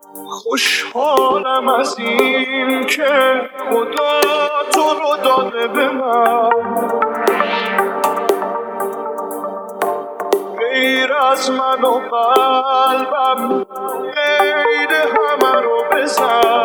خوشحالم از این که خدا تو رو داده به من، غیر از من و قلبم غیر همه رو بزن.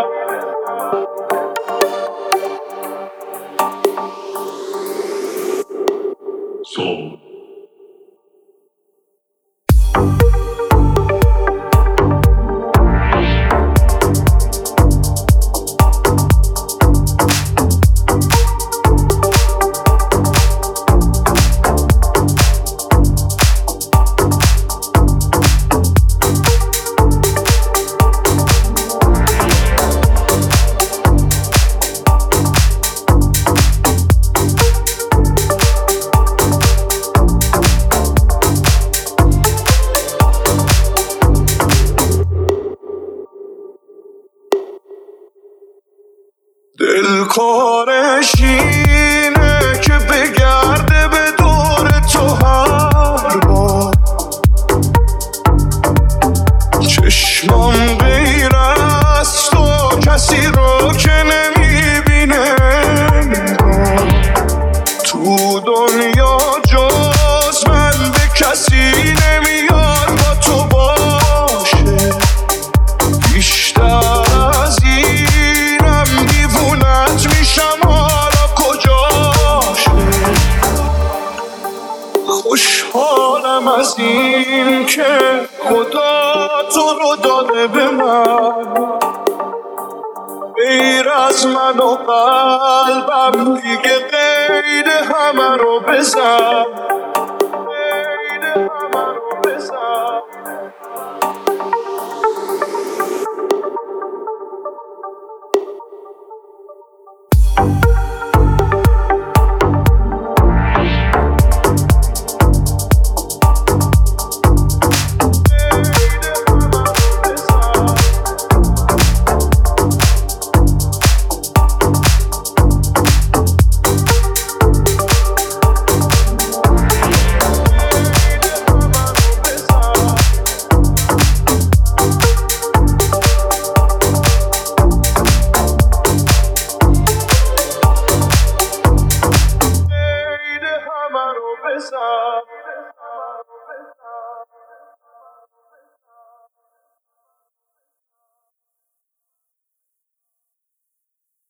دل کارش اینه که بگرده به دور تو هر بار، چشمام غیر از تو کسی رو که نمیبینه، تو دنیا جز من به کسی نمیاد با تو باشه، بیشتر از اینم دیوونت میشم حالا کجاشه. خوشحالم از این که خدا تو رو داده به من، غیر از من و قلبم دیگه غیر همه رو بزن، غیر همه رو بزن. همه رو بزن.